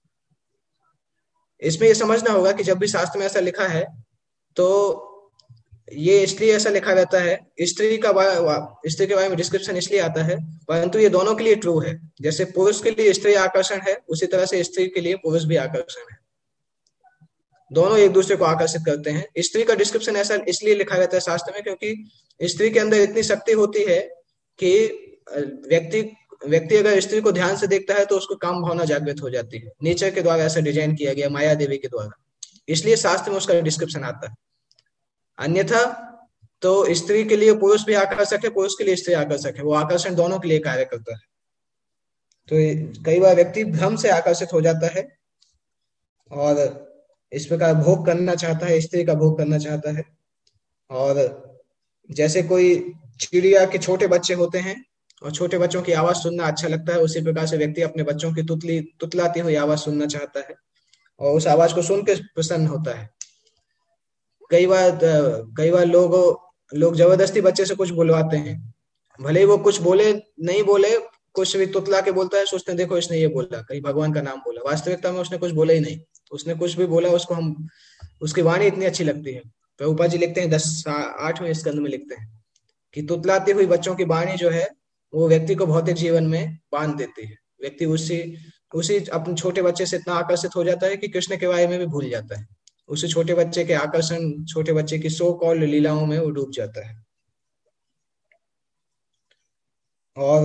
इसमें ये समझना होगा कि जब भी शास्त्र में ऐसा लिखा है, तो ये इसलिए ऐसा लिखा रहता है, स्त्री का बा- स्त्री के बारे में डिस्क्रिप्शन इसलिए आता है, परंतु ये दोनों के लिए ट्रू है। जैसे पुरुष के लिए स्त्री आकर्षण है, उसी तरह से स्त्री के लिए पुरुष भी आकर्षण है। दोनों एक दूसरे को आकर्षित करते हैं। स्त्री का डिस्क्रिप्शन ऐसा इसलिए लिखा रहता है शास्त्र में, क्योंकि स्त्री के अंदर इतनी शक्ति होती है कि अ, व्यक्ति व्यक्ति अगर स्त्री को ध्यान से देखता है तो उसको काम भावना जागृत हो जाती है। नेचर के द्वारा ऐसा डिजाइन किया गया, माया देवी के द्वारा, इसलिए शास्त्र में उसका डिस्क्रिप्शन आता है। अन्यथा तो स्त्री के लिए पुरुष भी आकर्षक है, पुरुष के लिए स्त्री आकर्षक है, वो आकर्षण दोनों के लिए कार्य करता है। तो कई बार व्यक्ति भ्रम से आकर्षित हो जाता है और इस प्रकार भोग करना चाहता है, स्त्री का भोग करना चाहता है। और जैसे कोई चिड़िया के छोटे बच्चे होते हैं और छोटे बच्चों की आवाज सुनना अच्छा लगता है, उसी प्रकार से व्यक्ति अपने बच्चों की तुतली तुतलाती हुई आवाज सुनना चाहता है और उस आवाज को सुन के प्रसन्न होता है। कई बार कई बार लोग लोग जबरदस्ती बच्चे से कुछ बुलवाते हैं, भले ही वो कुछ बोले नहीं बोले, कुछ भी तुतला के बोलता है, सोचते हैं देखो इसने ये बोला, कहीं भगवान का नाम बोला, वास्तविकता में उसने कुछ बोला ही नहीं। उसने कुछ भी बोला, उसको हम उसकी वाणी इतनी अच्छी लगती है। प्रभुपाद जी लिखते हैं, दस आठवें स्कंद में लिखते हैं कि तुतलाती हुई बच्चों की वाणी जो है वो व्यक्ति को भौतिक जीवन में बांध देती है। व्यक्ति उसी उसी अपने छोटे बच्चे से इतना आकर्षित हो जाता है कि कृष्ण के बारे में भी भूल जाता है। उसी छोटे बच्चे के आकर्षण, छोटे बच्चे की सो कॉल्ड लीलाओं में वो डूब जाता है। और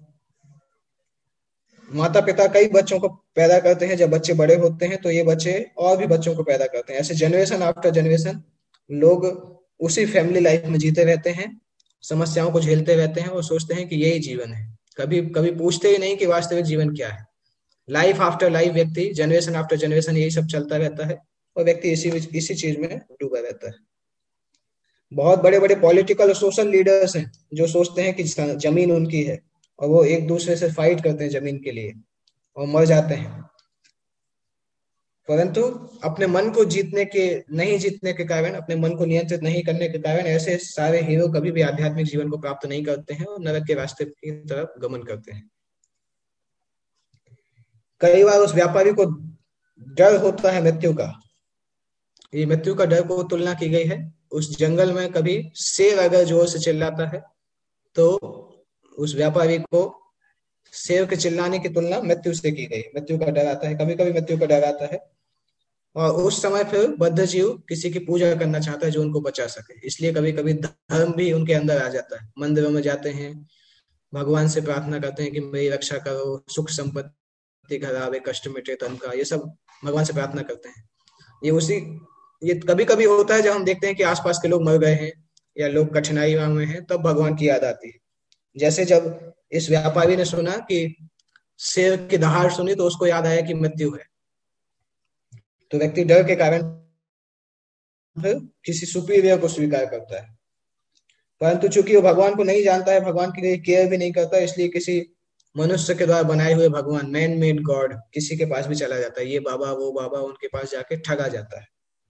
माता पिता कई बच्चों को पैदा करते हैं, जब बच्चे बड़े होते हैं तो ये बच्चे और भी बच्चों को पैदा करते हैं। ऐसे जनरेशन आफ्टर जनरेशन लोग उसी फैमिली लाइफ में जीते रहते हैं, समस्याओं को झेलते रहते हैं और सोचते हैं कि यही जीवन है। कभी कभी पूछते ही नहीं कि वास्तविक जीवन क्या है। लाइफ आफ्टर लाइफ व्यक्ति, जनरेशन आफ्टर जनरेशन यही सब चलता रहता है और व्यक्ति इसी इसी चीज में डूबा रहता है। बहुत बड़े बड़े पॉलिटिकल और सोशल लीडर्स हैं जो सोचते हैं कि जमीन उनकी है और वो एक दूसरे से फाइट करते हैं जमीन के लिए और मर जाते हैं। परंतु अपने मन को जीतने के नहीं जीतने के कारण, अपने मन को नियंत्रित नहीं करने के कारण ऐसे सारे हीरो कभी भी आध्यात्मिक जीवन को प्राप्त नहीं करते हैं और नरक के रास्ते की तरफ गमन करते हैं। कई बार उस व्यापारी को डर होता है मृत्यु का। ये मृत्यु का डर को तुलना की गई है। उस जंगल में कभी शेर अगर जोर से चिल्लाता है तो उस व्यापारी को शेर के चिल्लाने की तुलना मृत्यु से की गई। मृत्यु का डर आता है, कभी कभी मृत्यु का डर आता है और उस समय फिर बद्ध जीव किसी की पूजा करना चाहता है जो उनको बचा सके। इसलिए कभी कभी धर्म भी उनके अंदर आ जाता है। मंदिरों में जाते हैं, भगवान से प्रार्थना करते हैं कि मेरी रक्षा करो, सुख संपत्ति घर आवे, कष्ट मिटे तन का, ये सब भगवान से प्रार्थना करते हैं। ये उसी ये कभी कभी होता है जब हम देखते हैं कि आसपास के लोग मर गए हैं या लोग कठिनाई में हैं, तब भगवान की याद आती है। जैसे जब इस व्यापारी ने सुना कि शेर की दहाड़ सुनी तो उसको याद आया कि मृत्यु है। तो व्यक्ति डर के कारण फिर किसी सुपीरियर को स्वीकार करता है। परंतु चूंकि वो भगवान को नहीं जानता है, भगवान के लिए केयर भी नहीं करता, इसलिए किसी मनुष्य के द्वारा बनाए हुए भगवान, मैन मेड गॉड, किसी के पास भी चला जाता है, ये बाबा वो बाबा, उनके पास जाके ठगा जाता है।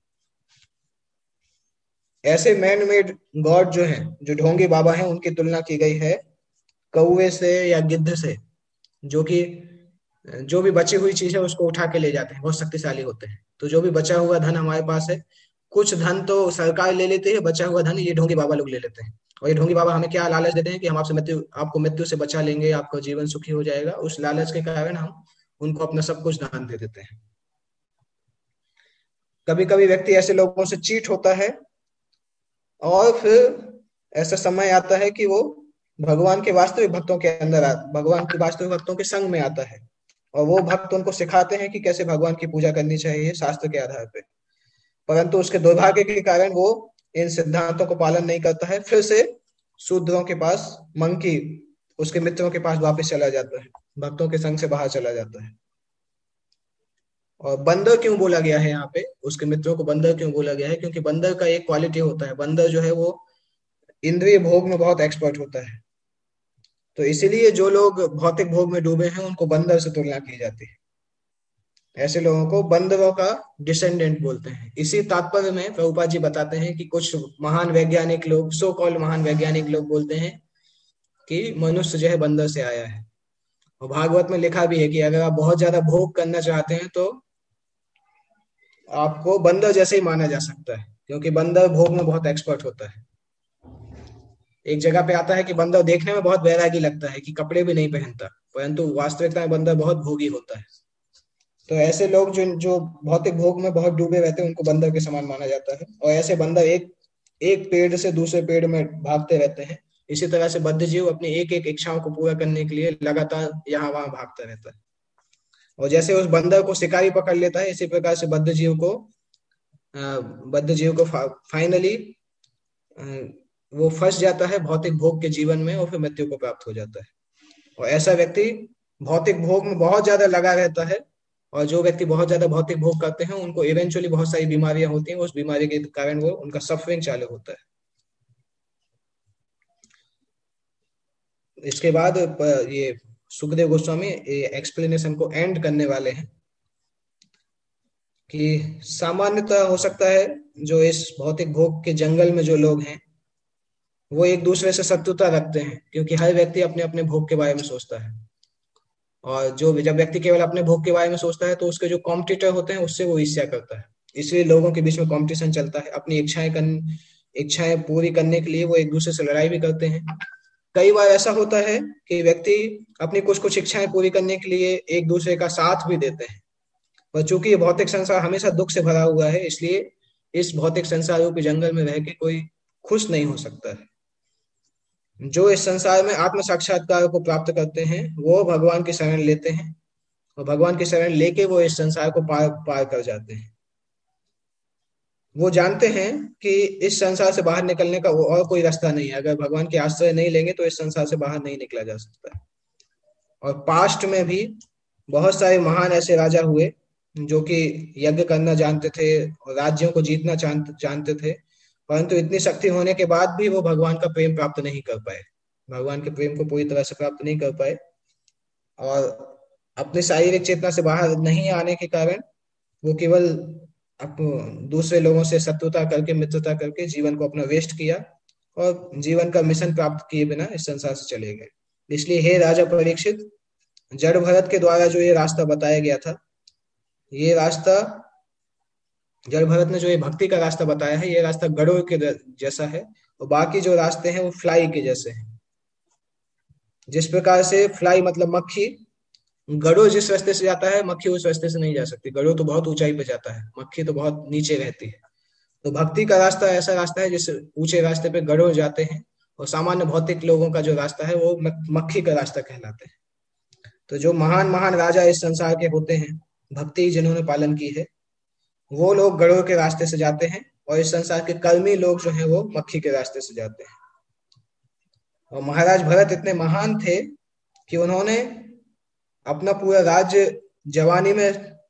ऐसे मैन मेड गॉड जो हैं, जो ढोंगी बाबा हैं, उनकी तुलना की गई है कौवे से या गिद्ध से, जो कि जो भी बची हुई चीज है उसको उठा के ले जाते हैं, बहुत शक्तिशाली होते हैं। तो जो भी बचा हुआ धन हमारे पास है, कुछ धन तो सरकार ले लेती है, बचा हुआ धन ये ढोंगी बाबा लोग ले लेते हैं। और ये ढोंगी बाबा हमें क्या लालच देते हैं कि हम आपसे मृत्यु आपको मृत्यु से बचा लेंगे, आपका जीवन सुखी हो जाएगा। उस लालच के कारण हम उनको अपना सब कुछ दान दे देते हैं। कभी कभी व्यक्ति ऐसे लोगों से चीट होता है, और फिर ऐसा समय आता है कि वो भगवान के वास्तविक भक्तों के अंदर आ भगवान के वास्तविक भक्तों के संग में आता है, और वो भक्त उनको सिखाते हैं कि कैसे भगवान की पूजा करनी चाहिए शास्त्र के आधार पे। परंतु उसके दुर्भाग्य के कारण वो इन सिद्धांतों को पालन नहीं करता है, फिर से शूद्रों के पास, मंकी, उसके मित्रों के पास वापस चला जाता है, भक्तों के संग से बाहर चला जाता है। और बंदर क्यों बोला गया है यहाँ पे, उसके मित्रों को बंदर क्यों बोला गया है? क्योंकि बंदर का एक क्वालिटी होता है, बंदर जो है वो इंद्रिय भोग में बहुत एक्सपर्ट होता है। तो इसीलिए जो लोग भौतिक भोग में डूबे हैं उनको बंदर से तुलना की जाती है। ऐसे लोगों को बंदरों का डिसेंडेंट बोलते हैं। इसी तात्पर्य में प्रभुपाद जी बताते हैं कि कुछ महान वैज्ञानिक लोग, सो कॉल्ड महान वैज्ञानिक लोग बोलते हैं कि मनुष्य जो है बंदर से आया है। और भागवत में लिखा भी है कि अगर आप बहुत ज्यादा भोग करना चाहते हैं तो आपको बंदर जैसे ही माना जा सकता है, क्योंकि बंदर भोग में बहुत एक्सपर्ट होता है। एक जगह पे आता है कि बंदर देखने में बहुत वैरागी लगता है, कि कपड़े भी नहीं पहनता, परंतु वास्तविकता में बंदर बहुत भोगी होता है। तो ऐसे लोग जो जो भौतिक भोग में बहुत डूबे रहते हैं उनको बंदर के समान माना जाता है। और ऐसे बंदर एक एक पेड़ से दूसरे पेड़ में भागते रहते हैं। इसी तरह से बद्ध जीव अपनी एक एक इच्छाओं को पूरा करने के लिए लगातार यहाँ वहां भागता रहता है। और जैसे उस बंदर को शिकारी पकड़ लेता है, इसी प्रकार से बद्ध जीव को अ, बद्ध जीव को फा, फाइनली वो फंस जाता है भौतिक भोग के जीवन में, और फिर मृत्यु को प्राप्त हो जाता है। और ऐसा व्यक्ति भौतिक भोग में बहुत ज्यादा लगा रहता है। और जो व्यक्ति बहुत ज्यादा भौतिक भोग करते हैं उनको इवेंचुअली बहुत सारी बीमारियां होती हैं, उस बीमारी के कारण वो उनका सफरिंग चालू होता है। इसके बाद ये सुखदेव गोस्वामी ये एक्सप्लेनेशन को एंड करने वाले हैं कि सामान्यतः हो सकता है जो इस भौतिक भोग के जंगल में जो लोग हैं वो एक दूसरे से शत्रुता रखते हैं, क्योंकि हर व्यक्ति अपने अपने भोग के बारे में सोचता है। और जो जब व्यक्ति केवल अपने भोग के बारे में सोचता है तो उसके जो कॉम्पिटिटर होते हैं उससे वो ईर्ष्या करता है। इसलिए लोगों के बीच में कंपटीशन चलता है। अपनी इच्छाएं कर इच्छाएं पूरी करने के लिए वो एक दूसरे से लड़ाई भी करते हैं। कई बार ऐसा होता है कि व्यक्ति अपनी कुछ कुछ इच्छाएं पूरी करने के लिए एक दूसरे का साथ भी देते हैं। पर चूंकि ये भौतिक संसार हमेशा दुख से भरा हुआ है, इसलिए इस भौतिक संसार रूपी जंगल में रह के कोई खुश नहीं हो सकता है। जो इस संसार में आत्म साक्षात्कार को प्राप्त करते हैं वो भगवान की शरण लेते हैं, और भगवान की शरण लेके वो इस संसार को पार पार कर जाते हैं। वो जानते हैं कि इस संसार से बाहर निकलने का वो और कोई रास्ता नहीं है। अगर भगवान के आश्रय नहीं लेंगे तो इस संसार से बाहर नहीं निकला जा सकता है। और पास्ट में भी बहुत सारे महान ऐसे राजा हुए जो कि यज्ञ करना जानते थे और राज्यों को जीतना जानते थे, परंतु इतनी शक्ति होने के बाद भी वो भगवान का प्रेम प्राप्त नहीं कर पाए, भगवान के प्रेम को पूरी तरह से प्राप्त नहीं कर पाए। और अपने शारीरिक चेतना से बाहर नहीं आने के कारण वो केवल अप दूसरे लोगों से शत्रुता करके, मित्रता करके जीवन को अपना वेस्ट किया, और जीवन का मिशन प्राप्त किए बिना इस संसार से चले गए। इसलिए हे राजा परीक्षित, जड़ भरत के द्वारा जो ये रास्ता बताया गया था, ये रास्ता जड़ भरत ने जो ये भक्ति का रास्ता बताया है, ये रास्ता गरुड़ के जैसा है, और बाकी जो रास्ते हैं वो फ्लाई के जैसे हैं। जिस प्रकार से फ्लाई मतलब मक्खी, गरुड़ जिस रास्ते से जाता है मक्खी उस रास्ते से नहीं जा सकती। गरुड़ तो बहुत ऊंचाई पे जाता है, मक्खी तो बहुत नीचे रहती है। तो भक्ति का रास्ता ऐसा रास्ता है जिस ऊंचे रास्ते पे गरुड़ जाते हैं, और सामान्य भौतिक लोगों का जो रास्ता है वो मक्खी का रास्ता कहलाते हैं। तो जो महान महान राजा इस संसार के होते हैं, भक्ति जिन्होंने पालन की है, वो लोग गरुड़ के रास्ते से जाते हैं, और इस संसार के कर्मी लोग जो हैं वो मक्खी के रास्ते से जाते हैं। और महाराज भरत इतने महान थे कि उन्होंने अपना पूरा राज्य जवानी में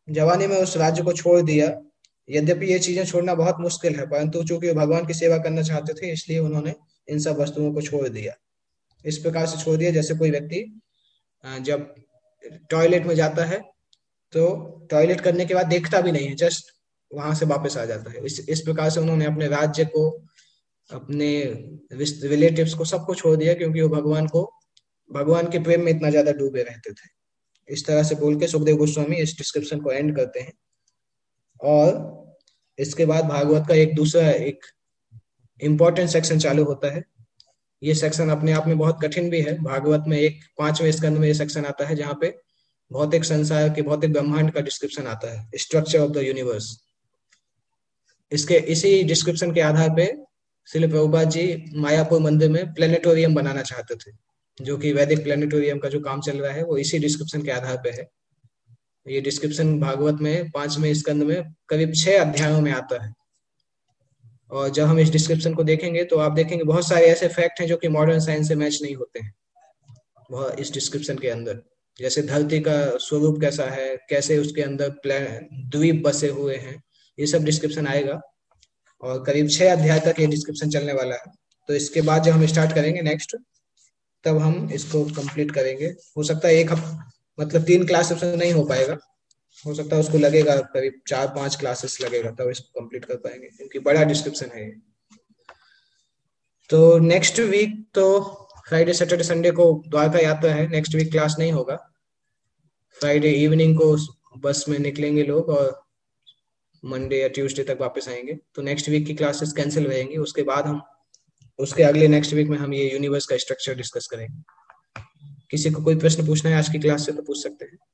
जवानी में उस राज्य को छोड़ दिया। यद्यपि ये चीजें छोड़ना बहुत मुश्किल है, परंतु चूंकि वो भगवान की सेवा करना चाहते थे, इसलिए उन्होंने इन सब वस्तुओं को छोड़ दिया। इस प्रकार से छोड़ दिया जैसे कोई व्यक्ति अ, जब टॉयलेट में जाता है तो टॉयलेट करने के बाद देखता भी नहीं है, जस्ट वहां से वापस आ जाता है। इस इस प्रकार से उन्होंने अपने राज्य को, अपने रिलेटिव्स को, सबको छोड़ दिया, क्योंकि वो भगवान को, भगवान के प्रेम में इतना ज्यादा डूबे रहते थे। इस तरह से बोल के सुखदेव गोस्वामी इस डिस्क्रिप्शन को एंड करते हैं। और इसके बाद भागवत का एक दूसरा एक इम्पोर्टेंट सेक्शन चालू होता है। ये सेक्शन अपने आप में बहुत कठिन भी है। भागवत में एक पांचवें स्कंद में ये सेक्शन आता है जहाँ पे भौतिक संसार के, भौतिक ब्रह्मांड का डिस्क्रिप्शन आता है, स्ट्रक्चर ऑफ द यूनिवर्स। इसके इसी डिस्क्रिप्शन के आधार पे श्रील प्रभुपाद जी मायापुर मंदिर में प्लेनेटोरियम बनाना चाहते थे, जो कि वैदिक प्लेनेटोरियम का जो काम चल रहा है वो इसी डिस्क्रिप्शन के आधार पे है। ये डिस्क्रिप्शन भागवत में पांचवें स्कंद में करीब छह अध्यायों में आता है। और जब हम इस डिस्क्रिप्शन को देखेंगे तो आप देखेंगे बहुत सारे ऐसे फैक्ट हैं जो कि मॉडर्न साइंस से मैच नहीं होते हैं वह इस डिस्क्रिप्शन के अंदर। जैसे धरती का स्वरूप कैसा है, कैसे उसके अंदर द्वीप बसे हुए हैं, ये सब डिस्क्रिप्शन आएगा। और करीब छह अध्याय तक ये डिस्क्रिप्शन चलने वाला है। तो इसके बाद जब हम स्टार्ट करेंगे नेक्स्ट, तब हम इसको कंप्लीट करेंगे। हो सकता है एक हफ्ता, मतलब तीन क्लासेस में नहीं हो पाएगा, हो सकता है उसको लगेगा करीब चार पांच क्लासेस लगेगा, तब इसको कंप्लीट कर पाएंगे, क्योंकि बड़ा डिस्क्रिप्शन है ये। तो नेक्स्ट वीक तो फ्राइडे सैटरडे संडे को द्वारका यात्रा है, नेक्स्ट वीक क्लास नहीं होगा। फ्राइडे इवनिंग को बस में निकलेंगे लोग और मंडे या ट्यूसडे तक वापस आएंगे। तो नेक्स्ट वीक की क्लासेस कैंसिल रहेंगी। उसके बाद हम, उसके अगले नेक्स्ट वीक में हम ये यूनिवर्स का स्ट्रक्चर डिस्कस करेंगे। किसी को कोई प्रश्न पूछना है आज की क्लास से तो पूछ सकते हैं।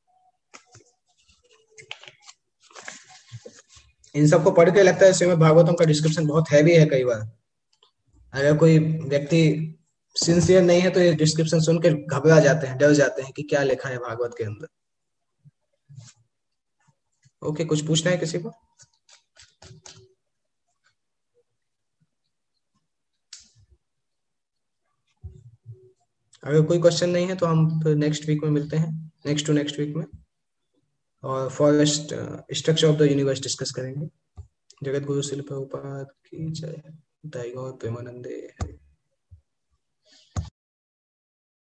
इन सबको पढ़ के लगता है श्रीमद् भागवतम का डिस्क्रिप्शन बहुत हैवी है। कई बार अगर कोई व्यक्ति सिंसियर नहीं है तो ये डिस्क्रिप्शन सुन के घबरा जाते हैं, डर जाते हैं कि क्या लिखा है भागवत के अंदर। ओके, कुछ पूछना है किसी को? अगर कोई क्वेश्चन नहीं है तो हम फिर नेक्स्ट वीक में मिलते हैं, नेक्स्ट टू नेक्स्ट वीक में, और forest structure of the universe discuss करेंगे। जगत गुरु श्रील प्रभुपाद की जय। दाई गौर प्रेमानंदे।